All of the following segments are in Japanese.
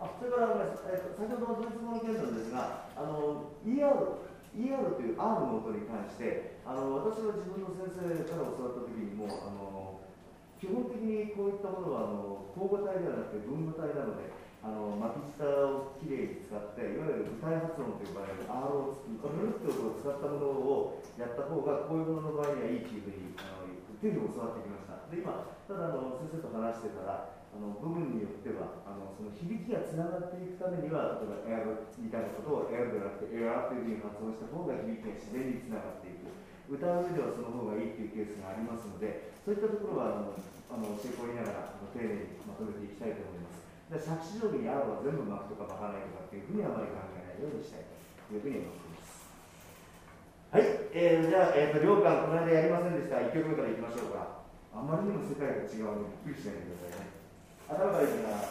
それから、先ほどのドイツ語の件なんですが、ER という R の音に関して、私は自分の先生から教わった時にも、基本的にこういったものは交互体ではなくて分母体なので、巻き舌をきれいに使って、いわゆる具体発音と呼ばれる R をブルッという音を使ったものをやった方が、こういうものの場合にはいいというふうに教わってきました。で、今、ただ先生と話してたら、部分によってはその響きがつながっていくためには、例えばエアロみたいなことをエアロではなくてエアというふうに発音した方が響きが自然につながっていく。歌う上ではその方がいいというケースがありますので、そういったところは成功にながら丁寧にまとめていきたいと思います。で、作詞上に R は全部巻くとか巻かないとかっていうふうにあまり考えないようにしたいというふうに思っています。はい、じゃあ、両館この間やりませんでした。1曲目からいきましょうか。あまりにも世界が違うのでびっくりしないでくださいね。頭からいきます。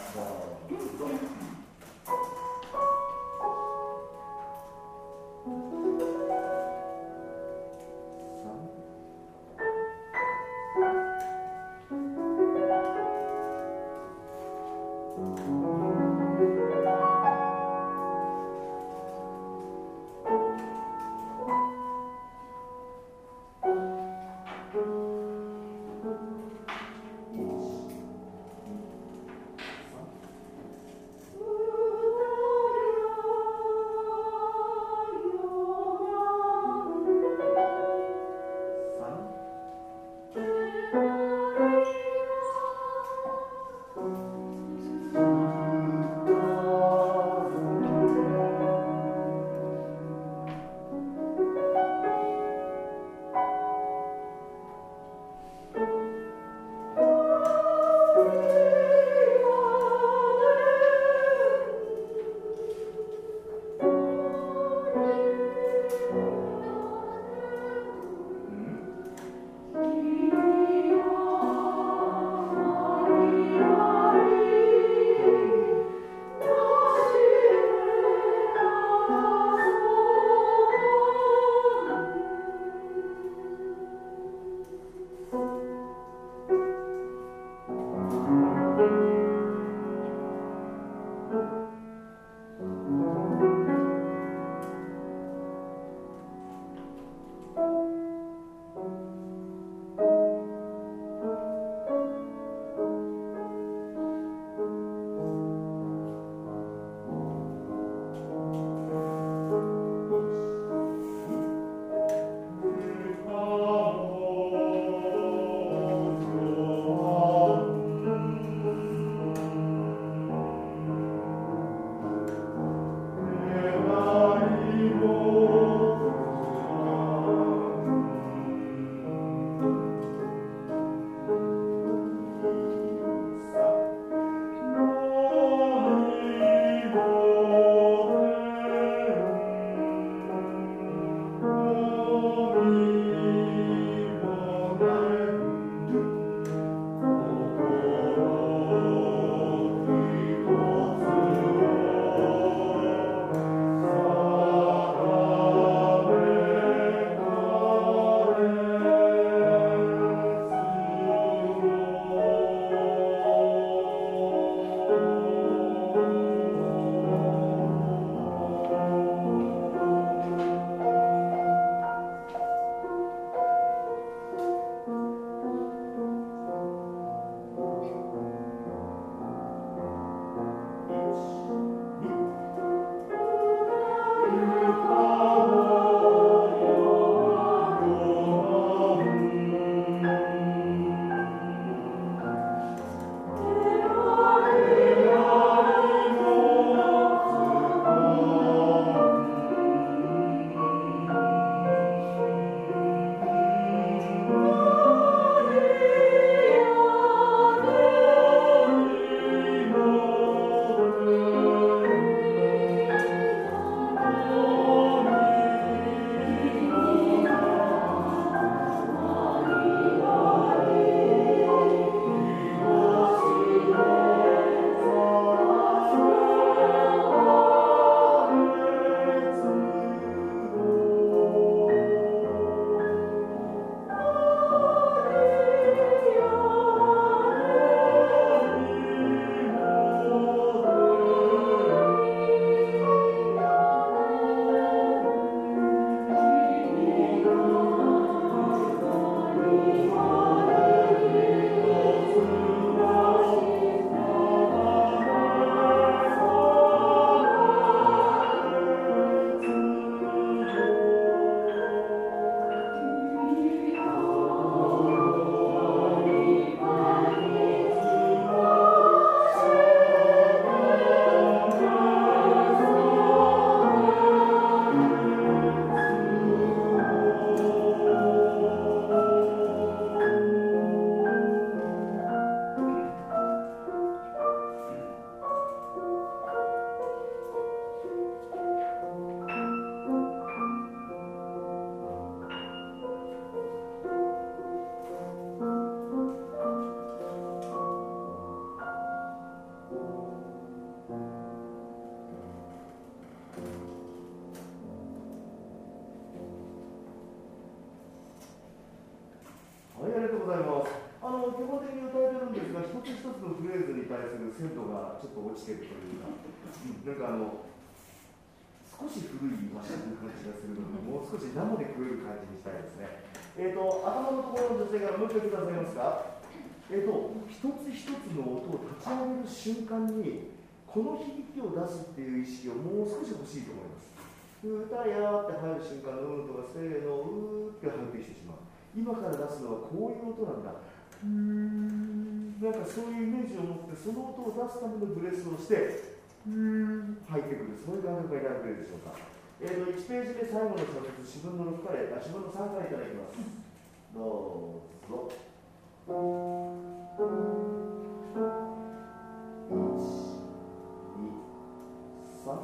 対する鮮度がちょっと落ちてるというか、なんか少し古い和食の感じがするので、もう少し生で食える感じにしたいですね。頭のところの女性からもう一回くださいますか。一つ一つの音を立ち上げる瞬間にこの響きを出すっていう意識をもう少し欲しいと思います。歌やって入る瞬間のとかせーのうーって入ってきてしまう。今から出すのはこういう音なんだ。なんかそういうイメージを持ってその音を出すためのブレスをして入ってくる、そういう感覚がいただけるでしょうか。1ページ目最後の小節、4分の6から、4分の3からいただきます。どうぞ。1、2、3。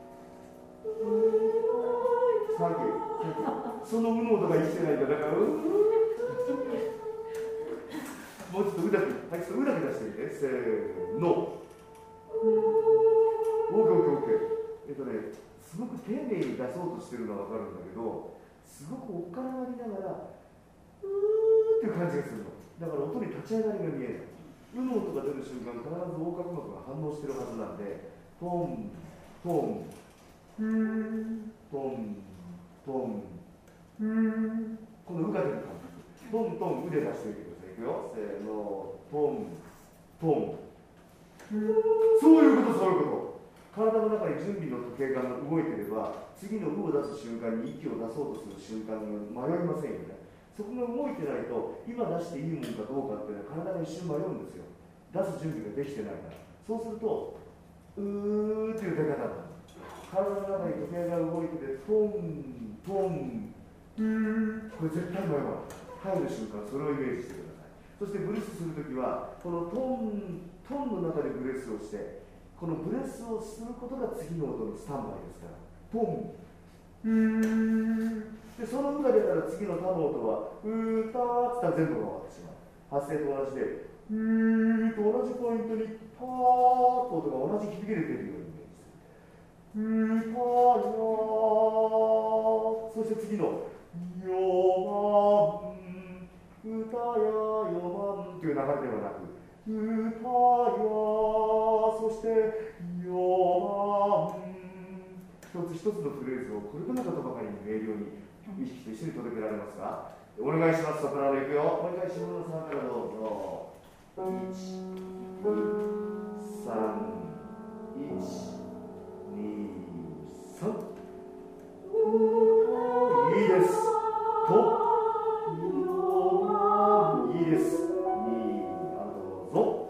サンキュー。そのうの音が生きてないんだ。だから、もうちょっとうだけ、はい、ちょっとうだけ出してみて。せーの。すごく丁寧に出そうとしてるのは分かるんだけど、すごくおっかながりながら、うーっていう感じがするの。だから音に立ち上がりが見えない。うの音が出る瞬間、必ず横隔膜が反応してるはずなんで、トン、トン、トン、トン、このうが出る感じ。トントン、うで出してみてください。いくよ。せーの、トン、トン。そういうこと、そういうこと。体の中に準備の時計が動いていれば、次の「う」を出す瞬間に息を出そうとする瞬間に迷いませんよね。そこが動いてないと、今出していいものかどうかっていうのは体が一瞬迷うんですよ。出す準備ができてないから。そうすると、うーっていう出方になる。体の中に時計が動いてて、トン、トン、これ絶対迷わない。入る瞬間、それをイメージしてください。そしてブレスするときは、このトンの中でブレスをして、このブレスをすることが次の音のスタンバイですから。トン。で、その「う」が出たら次の「た」の音は「うた」って言ったら全部が終わってしまう。発声と同じで、と同じポイントにパーッと音が同じ響きで出るようにイメージする。パーそして次の「よまん」歌やよまんという流れではなく、歌やそしてよまん、一つ一つのフレーズをこれともかとばかりに明瞭に意識と一緒に届けられますか。お願いします。ソプラノいくよ。もう一回下の3からどうぞ。1、2、3、1、2、3。いいです。といいです。どうぞ。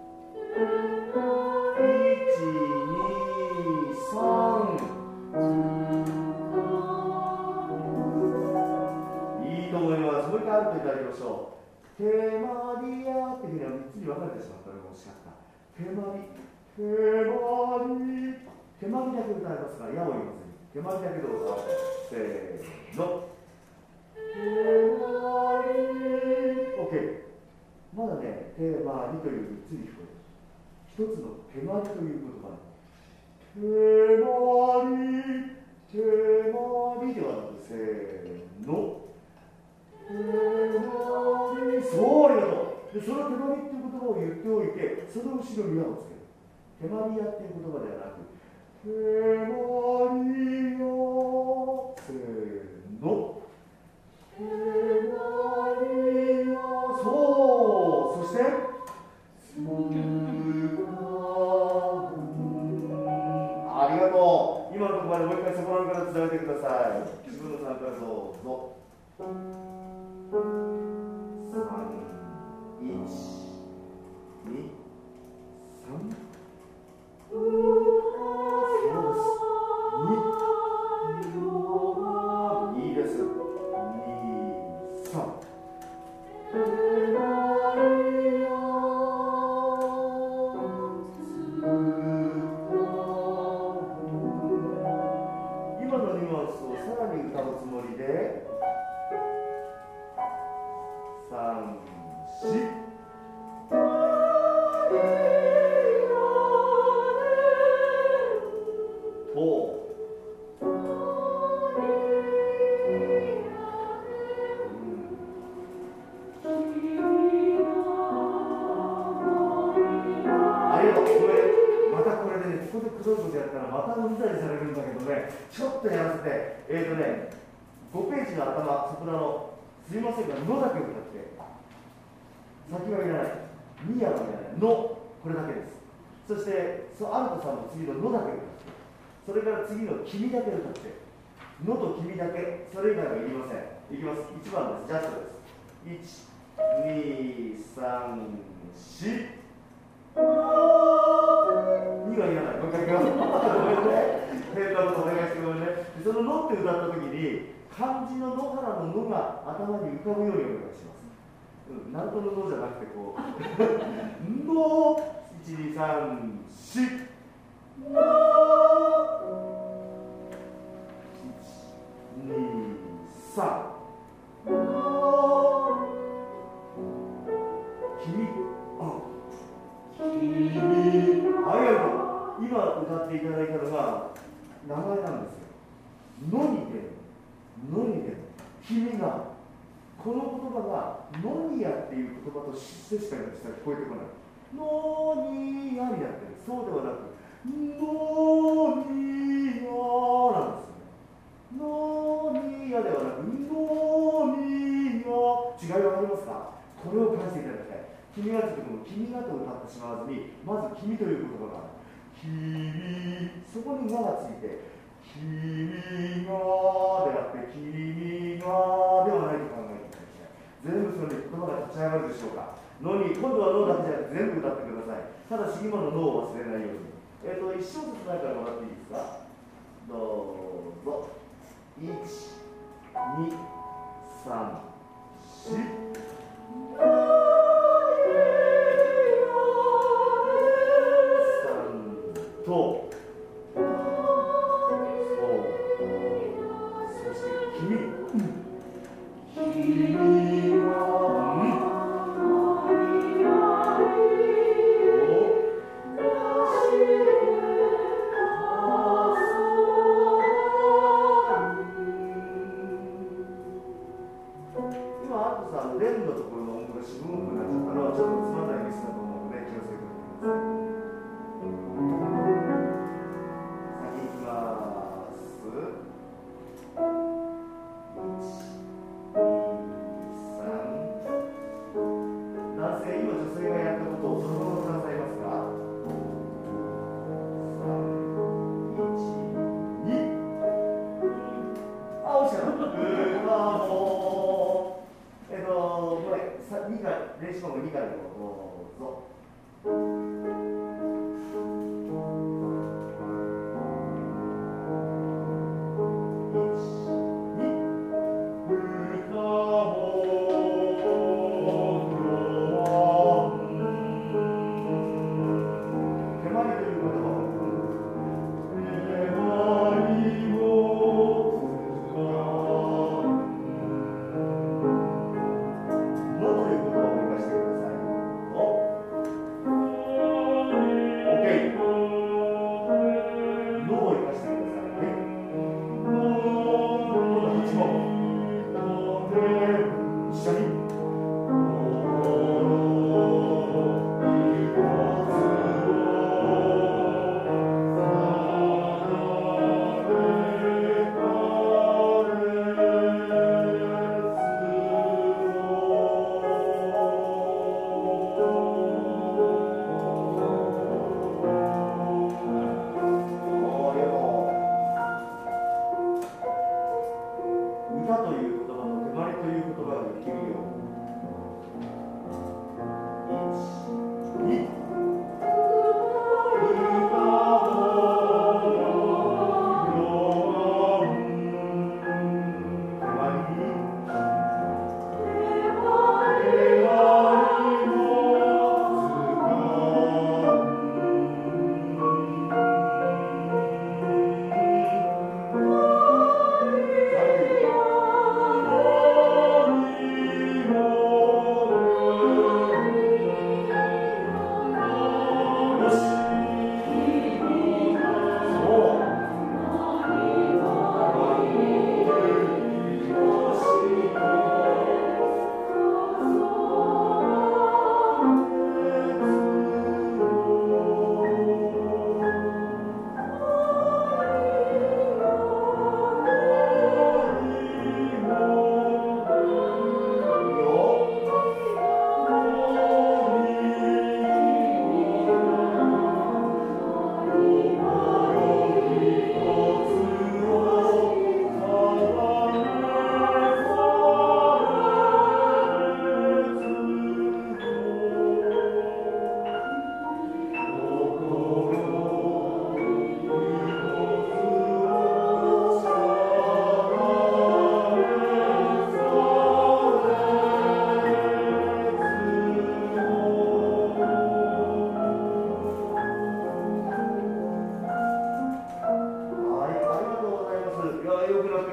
いいと思います。もう一回あるといただきましょう。手まりやっていうふうには3つに分かれてしまったのが惜しかった。手まり、手まり、手まりだけ歌いますから、やを言いません。手まりだけどうぞ。せーの。手まり。OK。まだね、手まりという3つに聞こえる。一つの手まりという言葉。手まり、手まりではなく、せーの。手まり、そう、ありがとう。で、その手まりっていう言葉を言っておいて、その後ろに矢をつける。手まりやっていう言葉ではなく、手まりよ、せーの。手まりよ、そう、そして、ありがとう。今のところまでもう一回そこらから伝えてください。自分の参加どうぞ。3、1、2、3。そうです。2、いいです。2、3。今のニュアンスをさらに歌うつもりで、 りがとう。ごめん。またこれでね、ここでくどいことやったらまたうんざりされるんだけどね、ちょっとやらせて、5ページの頭、ソプラノ、すいませんが、のだけ歌って、先はいらない、ミヤはいらない、の、これだけです。そして、アルトさんの次ののだけ歌って、それから次の君だけ歌って、のと君だけ、それ以外はいりません。いきます。1番です。ジャストです。1、2、3、4。2はいらない。もう一回いきます。ごめんね。変なことお願いしてごめんね。そののって歌ったときに、漢字の野原ののが頭に浮かぶようにお願いします。なんとののじゃなくて、こう、の、1、2、3、4。の1、2、3。君、ありがとう。今歌っていただいたのが名前なんですよ。のに出る。のに出る。君が、この言葉がのにやっていう言葉としてしか実は聞こえてこない。のにやになってる。そうではなく、のにやなんですよね。のにやではなく、のにや。違いはありますか？これを返していただきたい。君がつくとも君がと歌ってしまわずに、まず君という言葉がある。君、そこにががついて、君がであって、君がではないと考えていただきたい。全部それで言葉が立ち上がるでしょうか。のに、今度はのだけじゃなくて全部歌ってください。ただし今ののを忘れないように。一小節前からもらっていいですか？どうぞ。1、2、3、4。と、そして君が、今、アットさん、レンのところの音符が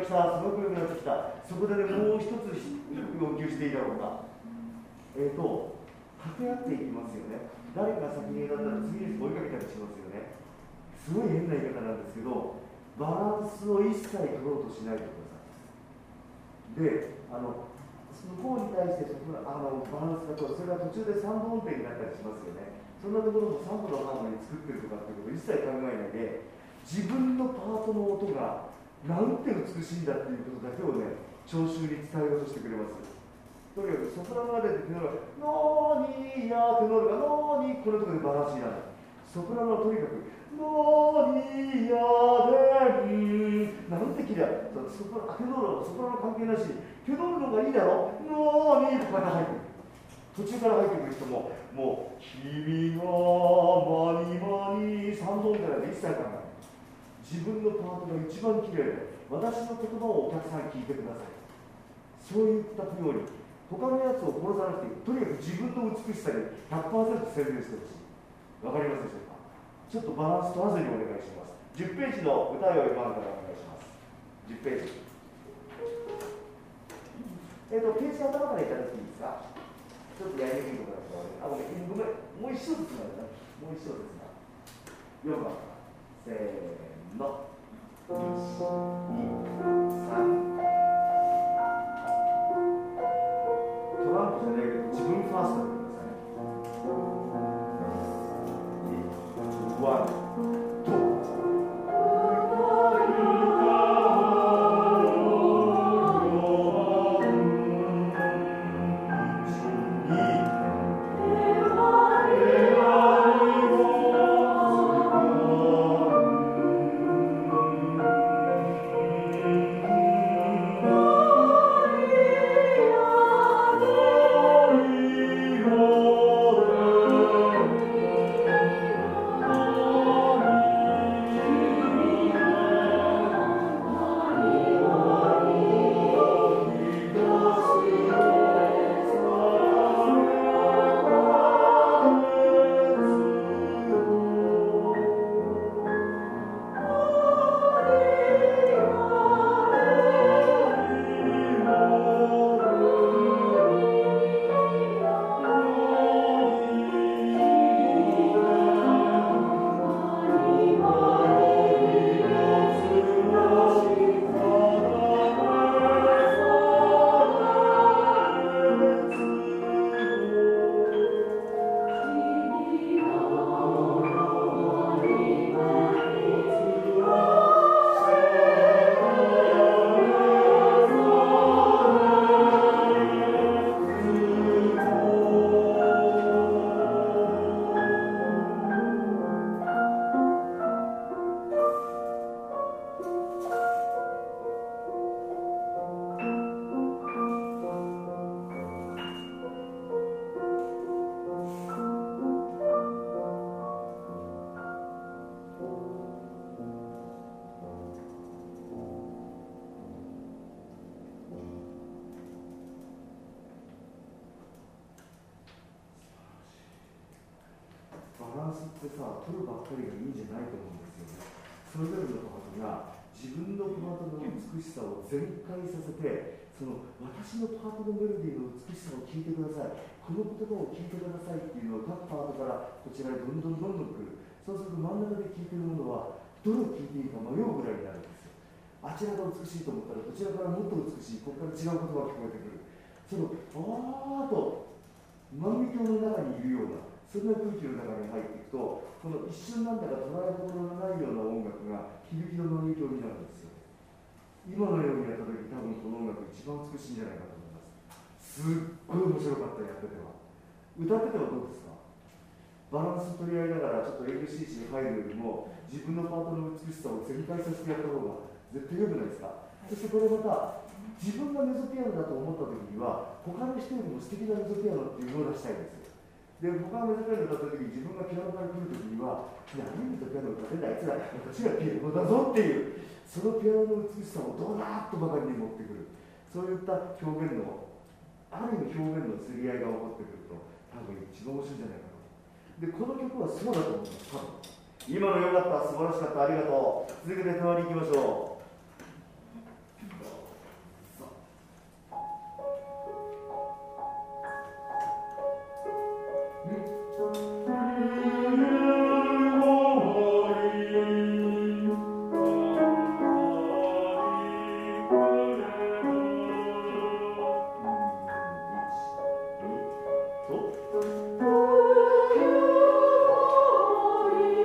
来た、すごく良くなってきた。そこでね、もう一つ要求していいだろうか。掛け合っていきますよね。誰か先にだったら次に追いかけたりしますよね。すごい変な言い方なんですけど、バランスを一切取ろうとしないでください。で、向こうに対してバランスがと、それが途中で三度音程になったりしますよね。そんなところも三度のハーモニー作ってるとかっていうことを一切考えないで、自分のパートの音がなんて美しいんだっていうことだけをね、聴衆に伝えようとしてくれます。とにかくソプラノまでテノールがノーニーヤー、テノールがノーニー、このところでバランスになる。ソプラノはとにかくノーニーヤーでなんて綺麗だ。テノールはソプラノ関係なしにテノールの方がいいだろ、ノーニーとか入ってくる。途中から入ってくる人ももう君がマニマニ三度音程なんて一切考えない。自分のパートが一番綺麗で、私の言葉をお客さん聞いてください。そういったように他のやつを殺さなくていい。とにかく自分の美しさに 100% 宣伝してほしい。わかりますでしょうか。ちょっとバランス取らずにお願いします。10ページの歌よ今からお願いします。10ページ。ページ頭からいただいていいですか。ちょっとやりにくいことだとごめん、もう一章ずつなんだね。もう一章ずつな。4番からせーの。1、2、3。トランプじゃないけど自分ファーストでください。ワン、ツー。ってさ、取るばっかりがいいんじゃないと思うんですよね。それぞれのパートが自分のパートの美しさを全開させて、その私のパートのメロディーの美しさを聞いてください、この言葉を聞いてくださいっていうのを各パートからこちらにどんどん来る。そうすると真ん中で聞いてるものはどれを聞いていいか迷うぐらいになるんですよ。あちらが美しいと思ったらこちらからもっと美しい、ここから違う言葉が聞こえてくる。そのあーと万華鏡の中にいるようなそんな空気の中に入っていくと、この一瞬なんだか捉えどころのないような音楽が響きの万華鏡になるんですよ。今のようにやった時多分この音楽一番美しいんじゃないかと思います。すっごい面白かった。やってては歌っててはどうですか。バランス取り合いながらちょっと LCC に入るよりも自分のパートの美しさを全開させてやった方が絶対良くないですか。そしてこれまた自分がメゾピアノだと思った時には他の人よりも素敵なメゾピアノっていうのを出したいんですよ。で、他がメゾピアノだった時に自分がピアノから来る時には何メゾピアノ歌ってんだあいつら、こっちがピアノだぞっていうそのピアノの美しさをドラーッとばかりに持ってくる。そういった表現のある意味表現のすり合いが起こってくると多分一番面白いんじゃないかと。で、この曲はそうだと思います。多分今の良かった、素晴らしかった、ありがとう。続けて隣に行きましょう。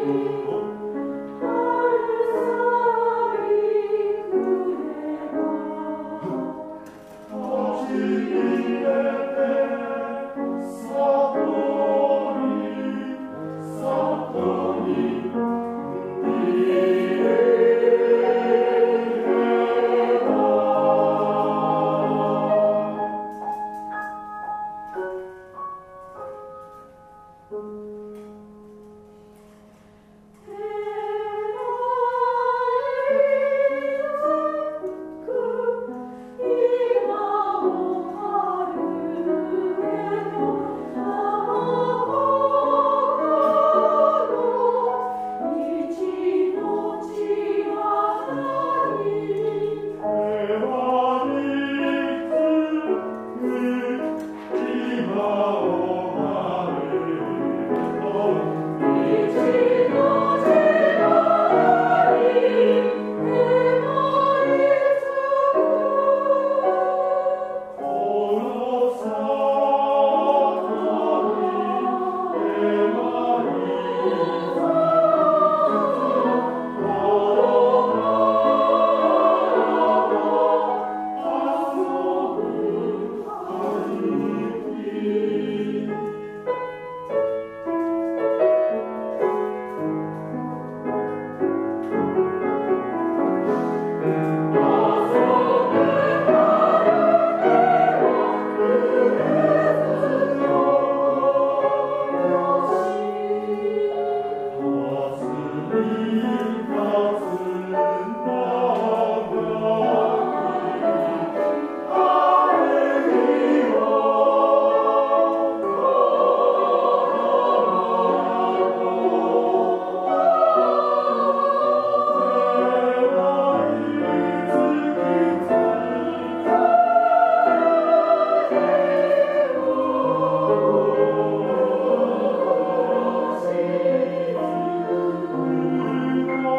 「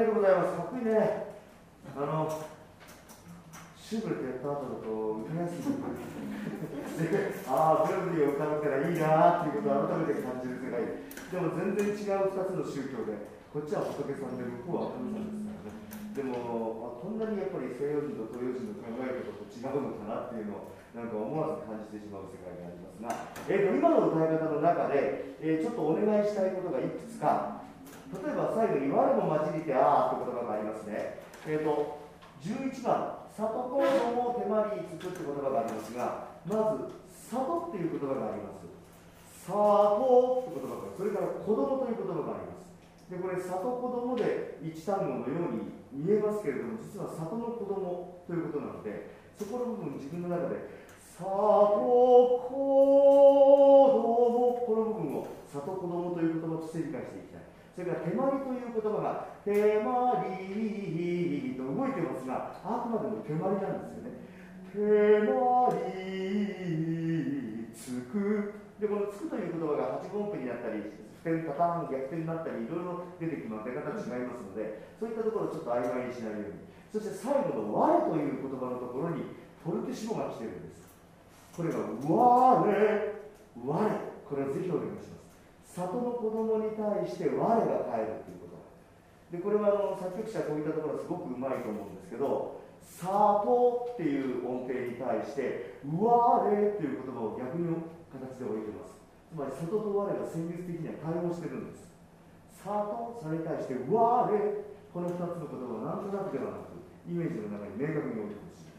がとうございます。かっこいいね。シューブレットやった後だと歌いやすいああ、メロディーを歌うからいいなーっていうことを改めて感じる世界でも全然違う2つの宗教で、こっちは仏さんで向こうは神さんですからね。でも、こんなにやっぱり西洋人と東洋人の考えることと違うのかなっていうのをなんか思わず感じてしまう世界がありますが、今の歌い方の中で、ちょっとお願いしたいことがいくつか。例えば最後に「我も混じりてあー」という言葉がありますね。11番「里子供を手まりつく」という言葉がありますが、まず「里」っていう言葉があります。里という言葉が、それから子供という言葉があります。でこれ里子供で一単語のように見えますけれども、実は里の子供ということなので、そこの部分自分の中で里子供、この部分を里子供という言葉として理解していきたい。それから手まりという言葉が手まりと動いてますが、あくまでも手まりなんですよね。手まりつく。で、このつくという言葉が8分音符になったり、普天、多々逆転になったり、いろいろ出てきます。出方違いますので、そういったところをちょっと曖昧にしないように。そして最後の我という言葉のところにフォルティシモが来てるんです。これが我、これをぜひお願いします。里の子供に対して我が帰るということで、これは作曲者はこういったところはすごくうまいと思うんですけど、里っていう音程に対して我っていう言葉を逆の形で置いてます。つまり里と我が戦術的には対応してるんです。里、それに対して我、この2つの言葉をなんとなくではなくイメージの中に明確に置いてほしい。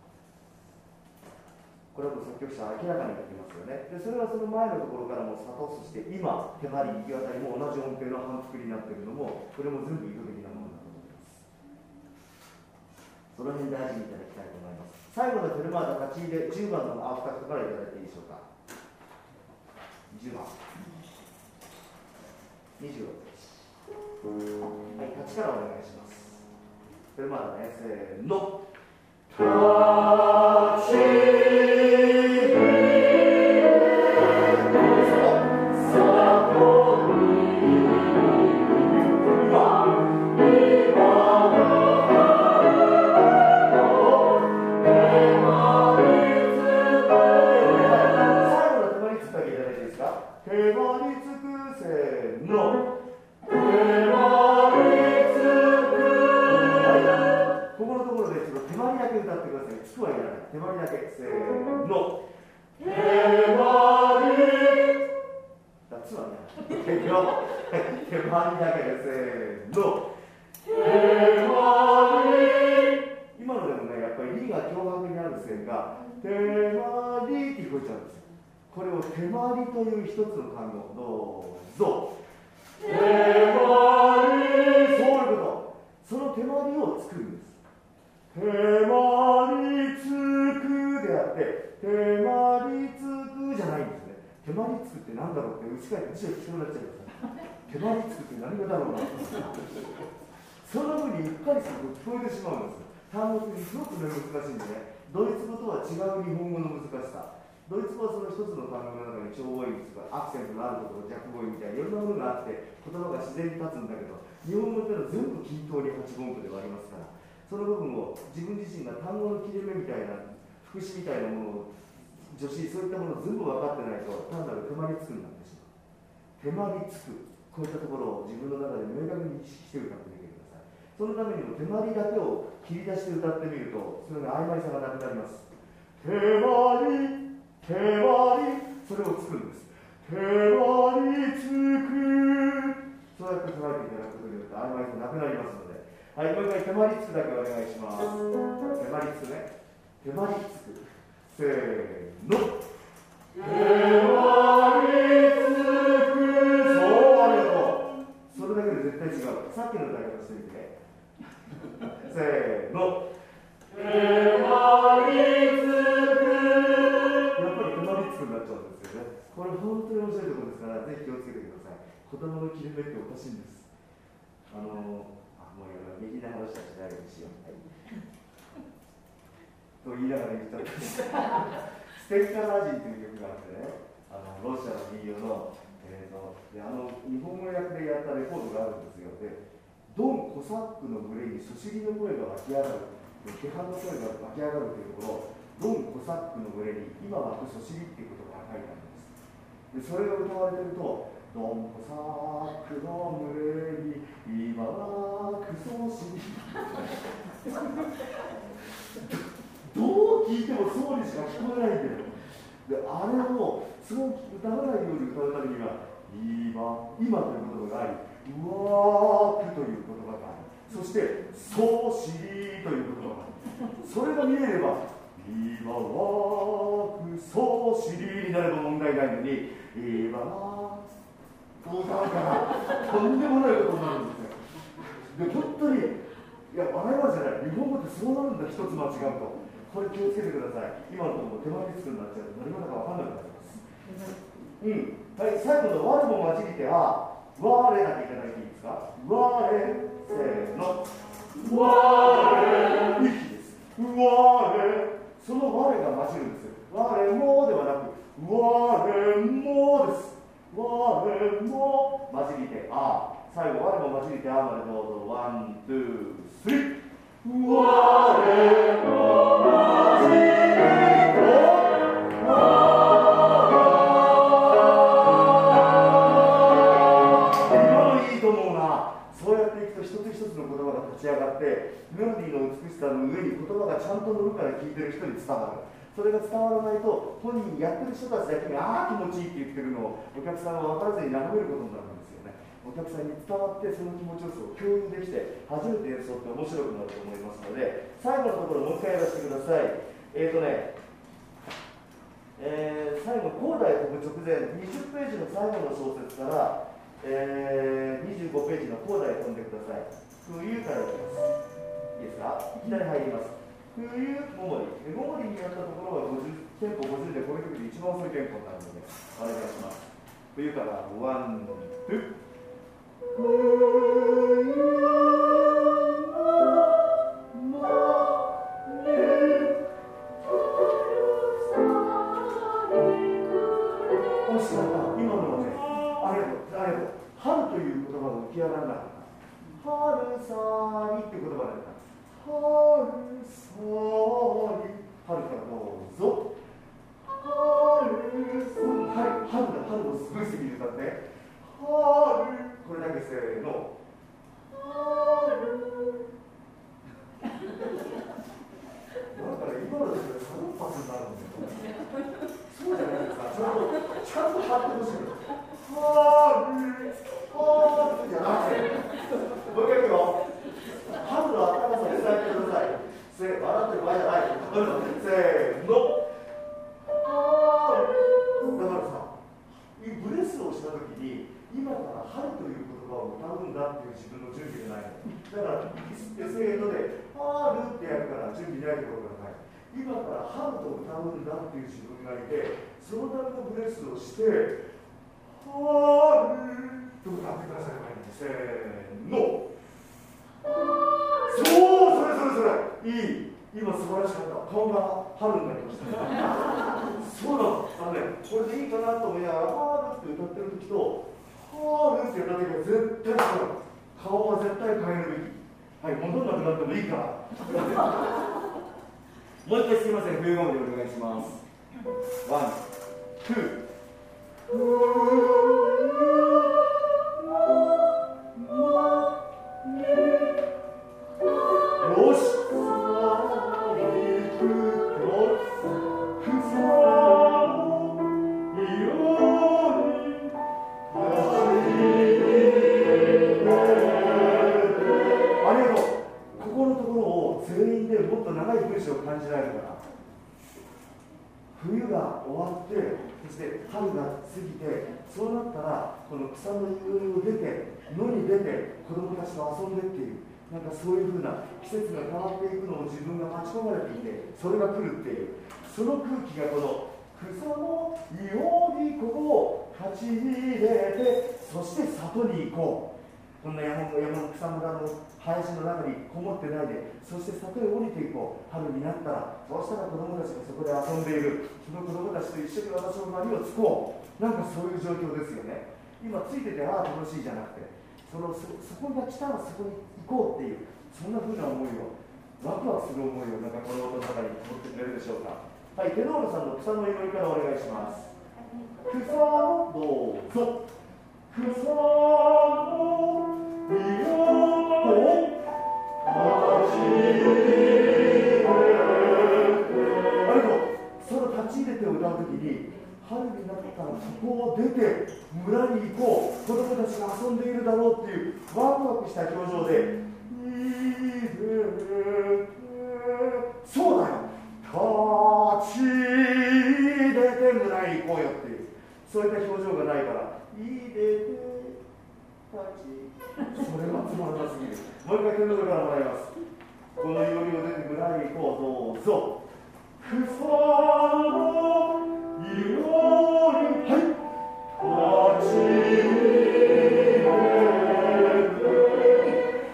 これはもう作曲者は明らかに言ってますよね。でそれはその前のところからも里、そして今手まり行き渡りも同じ音程の反復になっているのも、これも全部意図的なものだと思います。その辺大事にいただきたいと思います。最後のテルマータ勝ち入れ10番のアフタクトからいただいていいでしょうか。10番26です。はい、勝ちからお願いします。テルマータね、せーの。勝ち手まりだけ、せーの。手まり。つはね、手まりだけで、せーの。手まり。今のでもね、やっぱりリが強迫にある線が、手まりって聞こえちゃうんですよ。これを手まりという一つの単語、どうぞ。手まり。そういうこと。その手まりを作るんです。手まりつくであって、手まりつくじゃないんですね。手まりつくって何だろうって、うちから一応聞きそうになっちゃいます。手まりつくって何がだろうな。そんな風にうっかりすると聞こえてしまうんです。単語的にすごく難しいんでね、ドイツ語とは違う日本語の難しさ。ドイツ語はその一つの単語の中に調語彙とかアクセントのあるところ、弱語彙みたいないろんなものがあって、言葉が自然に立つんだけど、日本語っていうのは全部均等に8分音符ではありますから。その部分を自分自身が単語の切れ目みたいな、副詞みたいなものを、助詞、そういったものを全部分かってないと、単なる手まりつくになってしまう。手まりつく、こういったところを自分の中で明確に意識して歌ってみてください。そのためにも手まりだけを切り出して歌ってみると、それが曖昧さがなくなります。手まり、手まり、それを作るんです。手まりつく、そうやって捉えていただくことによって曖昧さなくなりますので、はい、もう一回手まりつくだけお願いします。手まりつくね。手まりつく。せーの。手まりつく。そう、ありがとう。それだけで絶対違う。さっきの歌い方してみてね。せーの。手まりつく。やっぱり手まりつくになっちゃうんですよね。これ本当に面白いところですから、ぜひ気をつけてください。言葉の切れ目っておかしいんです。もう右の話はしないようにしよう。はい、と言いながら言っちゃったんです。ステッカーラジンという曲があってね、ロシアの民謡の、日本語訳でやったレコードがあるんですよ。で、 ドン・コサックの群れにそしりの声が湧き上がる、批判の声が湧き上がるというところ、ドン・コサックの群れに今湧くそしりっていうことが書いてあるんです。でそれが歌われてると、ドン・コサックの群れに今湧くそしりどう聞いてもそうにしか聞こえないんだよ。であれをそう歌わないように歌うためには今という言葉があり、うわーくという言葉がある、そしてそうしりという言葉がある。それが見えれば今わくそうしりになれば問題ないのに、今わく歌うからとんでもないことになるんですよ。で本当にいや笑い話じゃない、日本語ってそうなるんだ、一つ間違うと。これ気をつけてください。今のところ手前につくになっちゃうと何者か分かんなくなります。はい、最後の我も混じりて我だけいただいていいですか。我せーの、我息です。我、その我が混じるんです。我もではなく我もです。我も混じりて最後我も混じりてまでどうぞ。ワン、ツー、スリー。我も混じりてそうやっていくと一つ一つの言葉が立ち上がって、メロディーの美しさの上に言葉がちゃんと乗るから聴いてる人に伝わる。それが伝わらないと本人やってる人たちだけが気持ちいいって言ってるのをお客さんは分からずに眺めることになるんですよね。お客さんに伝わってその気持ちよさを共有できて初めて演奏って面白くなると思いますので、最後のところもう一回やらせてください。最後コーダへ飛ぶ直前20ページの最後の小説から25ページのコーダへ飛んでください。冬からいきます。いいですか。いきなり入ります。冬ももり。ももりにやったところは50テンポ50でこの曲で一番遅いテンポになるのでお願いします。冬からワン、ツー。惜しかった。今のはね、ありがとう。春という言葉が浮き上がらなかった。春さりっていう言葉が出た。春さり。春からどうぞ。春さり。春をすごいすぎる歌って。春。これだけせーの。春。だから今のですね、サロンパスになるんですよ。そうじゃないですか。ちゃんと張ってほしいの。じゃなくて、もう一回いくよ。春の暖かさを伝えてください。笑ってる場合じゃない。せーの。だからさ、ブレスをしたときに、今から春という言葉を歌うんだっていう自分の準備がないの。だから、せーので、春ってやるから準備ないところがない。今から春と歌うんだっていう自分がいて、そのためのブレスをして、春と歌ってください。せーの。それいい。今素晴らしかった。顔が春になりました。そうなの。これでいいかなと思いながら春って歌ってる時と春って歌ってる時は絶対違う。顔は絶対変えるべき。はい、戻らなくなってもいいからもう一回すいません、冬顔でお願いします。ワン、ツー。よし。全員でもっと長い文章を感じられるから、冬が終わって、そして春が過ぎて、そうなったらこの草の実を出て、野に出て子供たちと遊んでっていう、なんかそういうふうな季節が変わっていくのを自分が待ち込まれていて、それが来るっていう、その空気がこの草の実にこう立ち入れて、そして里に行こう。こんな山の草むらの林の中にこもってないで、そして里へ降りていこう。春になったら、そうしたら子供たちがそこで遊んでいる。その子供たちと一緒に私の周りをつこう。なんかそういう状況ですよね。今ついてて楽しいじゃなくて、 そこが来たらそこに行こうっていう、そんな風な思いを、ワクワクする思いをなんかこの音の中に持ってくれるでしょうか。はい、テノールさんの草の祈りからお願いします。草をどうぞ。草の実を立ち入れて、その立ち入れてを歌うときに、春になったらそこを出て村に行こう、子供たちが遊んでいるだろうっていうワクワクした表情で、そうだよ、立ち入れて村に行こうよっていう、そういった表情がないから、入れて立ち、それはつまらなすぎる。もう一回手の上からもらいます。この祈りを出て村に行こう、どうぞ。草の祈り、はい、立ち入れて、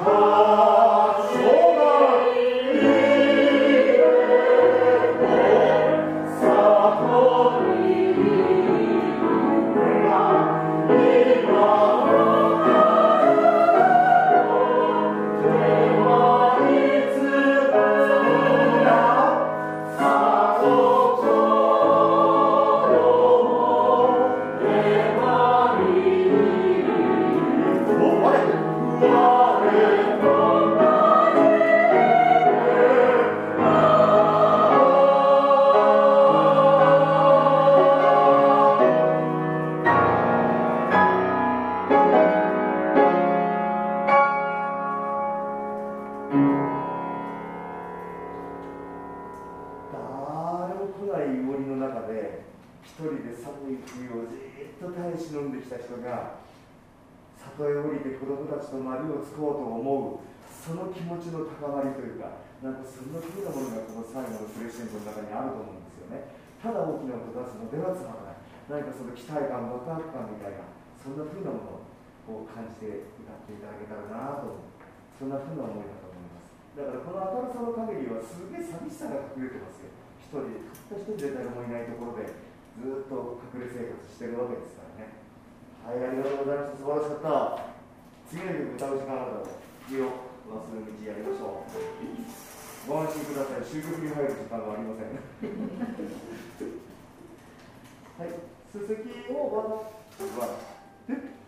期待感、ワクワク感みたいな、そんな風なものを感じて歌っていただけたらなと、そんな風な思いだと思います。だからこの明るさの陰にはすげえ寂しさが隠れてますよ。一人で誰もいないところでずっと隠れ生活してるわけですからね。はい、ありがとうございました。素晴らしかった。次の曲歌う時間あるので、気を忘れる道やりましょう。ご安心ください。終曲に入る時間はありません。はい、鈴木を渡って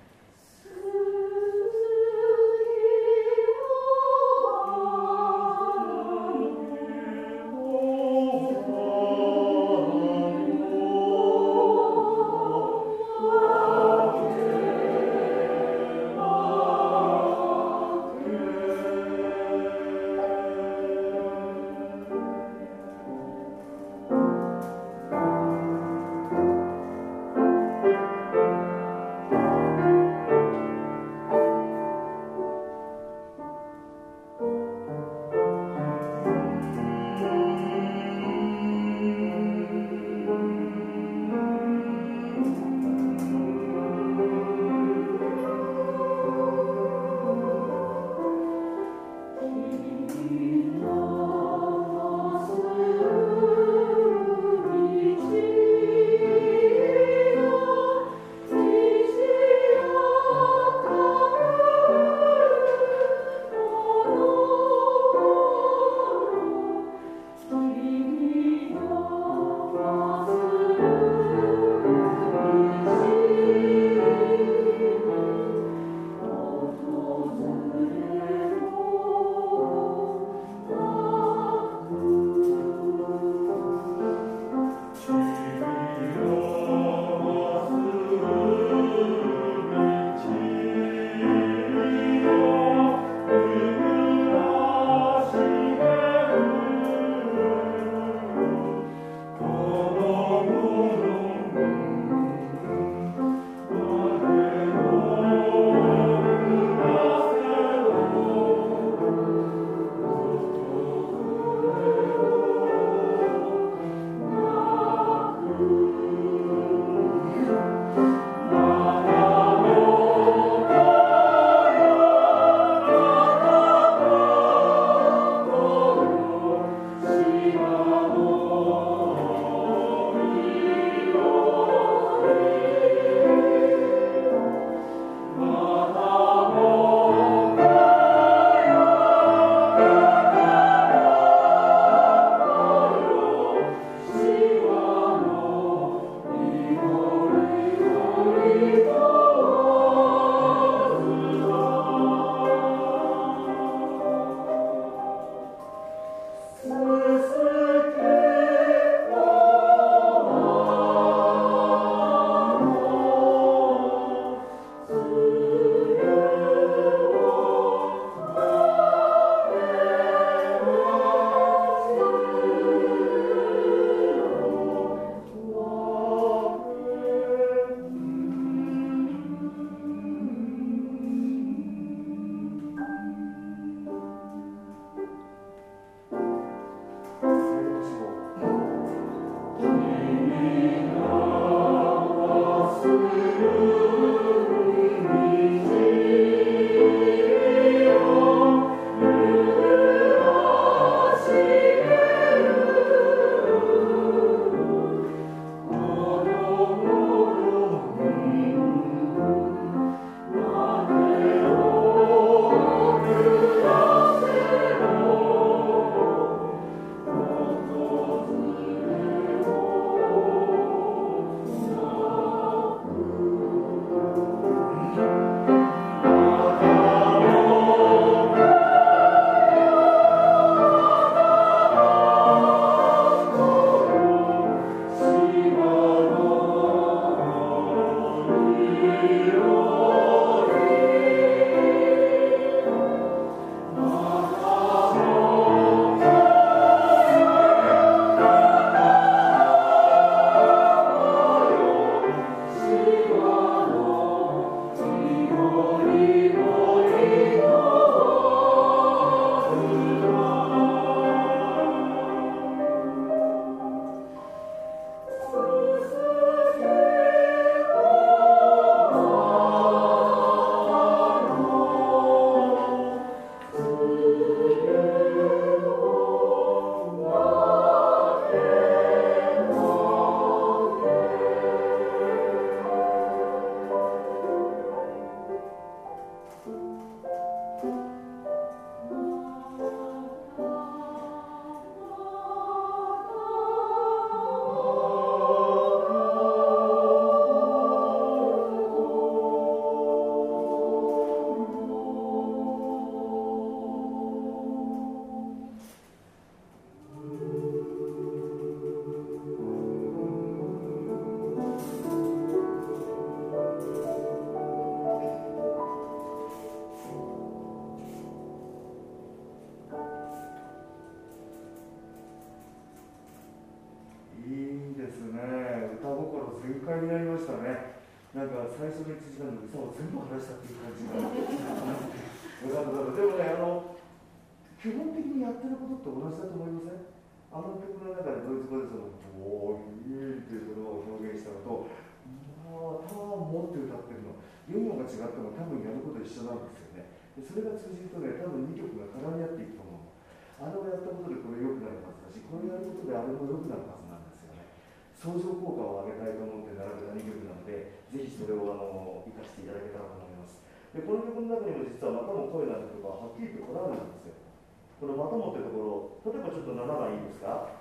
全開になりましたね。なんか最初の1時間の歌を全部話したっていう感じがよかった。でもね、基本的にやってることって同じだと思いません？あの曲の中でドイツ語でボーイっていう言葉を表現したのと、まあ、ターン持って歌ってるの、言語が違っても多分やること一緒なんですよね。でそれが通じるとね、多分2曲が絡み合っていくと思う。あれをやったことでこれ良くなるはずだし、これをやることであれも良くなるはずなんですよね。相乗効果を上げたいと思って並べた2曲なので、ぜひそれを生かしていただけたらと思います。でこの曲の中にも実はまたも声なんてとかはっきりとこだわるんですよ。このまたもってところ、例えばちょっと7番いいですか？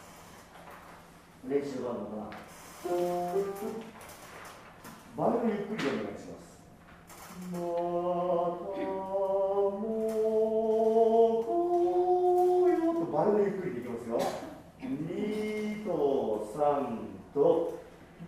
練習版のかな。バイオリンゆっくりでお願いします。またもこよとバイオリンゆっくりでいきますよ。2と3と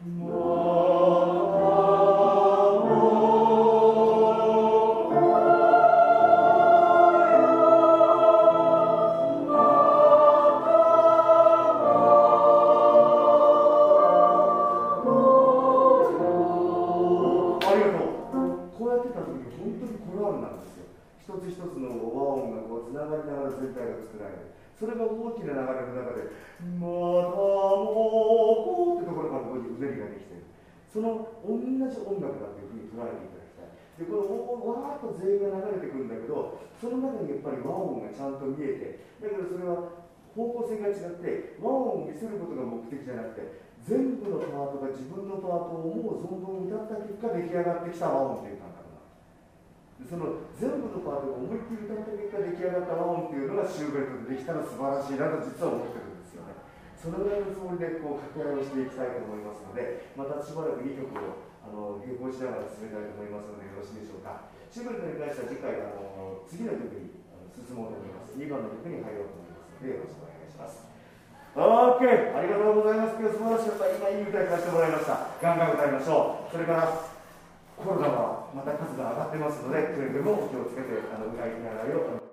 一つ一つの和音がこうつながりながら全体が作られる。それが大きな流れの中で「またもこ」ってところからここにうねりができている。その同じ音楽だというふうに捉えていただきたい。でこのわーっと全員が流れてくるんだけど、その中にやっぱり和音がちゃんと見えて、だけどそれは方向性が違って和音を見せることが目的じゃなくて、全部のパートが自分のパートを思う存分歌った結果出来上がってきた和音という感覚。その全部のパートが思いっきり歌った結果出来上がった和音っていうのがシューベルトでできたら素晴らしいなと実は思ってるんですよね。そのぐらいのつもりでこう掛け合いをしていきたいと思いますので、またしばらく2曲を並行しながら進めたいと思いますのでよろしいでしょうか。シューベルトに関しては次回次の曲に進もうと思います。2番の曲に入ろうと思いますのでよろしくお願いします。OK、ありがとうございます。今日素晴らしかった。今いい歌いさせてもらいました。ガンガン歌いましょう。それからコロナはまた数が上がってますので、くれぐれもお気をつけて歌いながらよ。